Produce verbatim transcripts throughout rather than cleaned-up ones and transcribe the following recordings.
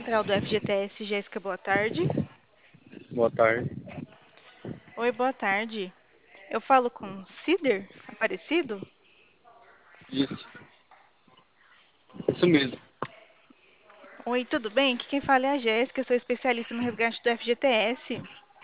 central do F G T S, Jéssica, boa tarde. Boa tarde. Oi, boa tarde. Eu falo com Cider Aparecido? Isso. Isso mesmo. Oi, tudo bem? Aqui quem fala é a Jéssica, eu sou especialista no resgate do F G T S.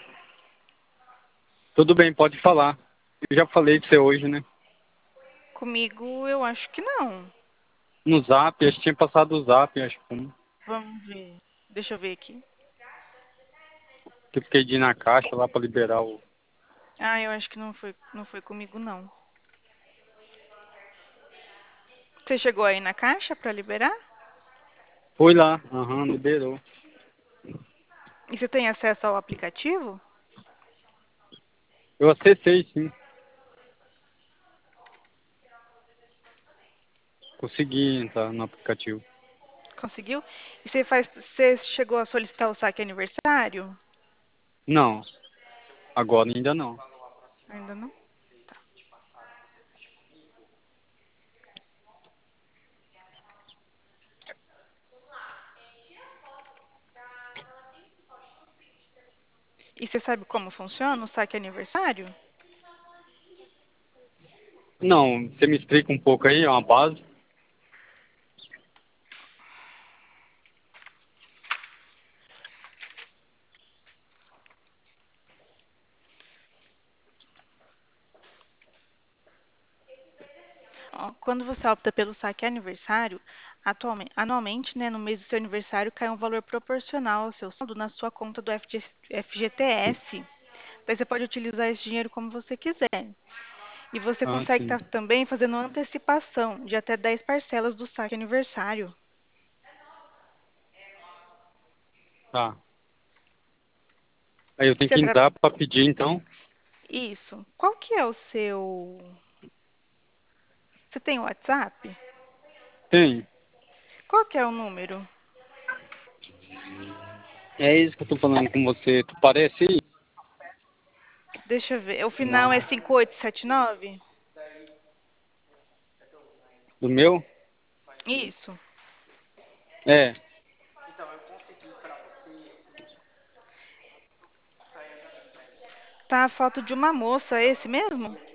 Tudo bem, pode falar. Eu já falei de você hoje, né? Comigo, eu acho que não. No Zap, acho que tinha passado o Zap, acho que Vamos ver. Deixa eu ver aqui. que eu fiquei de ir na caixa lá para liberar o. Ah, eu acho que não foi, não foi comigo, não. Você chegou aí na caixa para liberar? Foi lá, aham, liberou. E você tem acesso ao aplicativo? Eu acessei, sim. Consegui entrar no aplicativo. Conseguiu? E você faz, você chegou a solicitar o saque aniversário? Não, agora ainda não. Ainda não? Tá. E você sabe como funciona o saque aniversário? Não, você me explica um pouco aí, é uma base? Ó, quando você opta pelo saque aniversário, atualmente, anualmente, né, no mês do seu aniversário, cai um valor proporcional ao seu saldo na sua conta do F G F G T S. Daí você pode utilizar esse dinheiro como você quiser. E você Ah, consegue sim. estar também fazendo antecipação de até dez parcelas do saque aniversário. Tá. Aí eu tenho Você que tra... entrar para pedir, então. Isso. Qual que é o seu... Você tem o WhatsApp? Tem. Qual que é o número? É isso que eu tô falando com você. Tu parece aí? Deixa eu ver. O final é Não. cinco oito sete nove? Do meu? Isso. É. Tá a foto de uma moça, é esse mesmo?